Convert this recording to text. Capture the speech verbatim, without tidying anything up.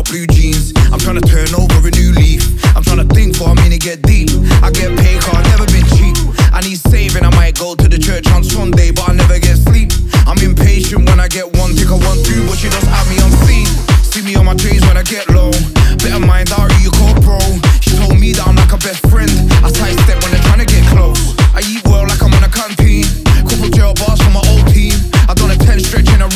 blue jeans. I'm trying to turn over a new leaf. I'm trying to think for a minute, get deep. I get paid cause I've never been cheap. I need saving, I might go to the church on Sunday, but I never get sleep. I'm impatient when I get one, think I want two, but she just have me on scene. See me on my dreams when I get low. Better mind out who you call bro.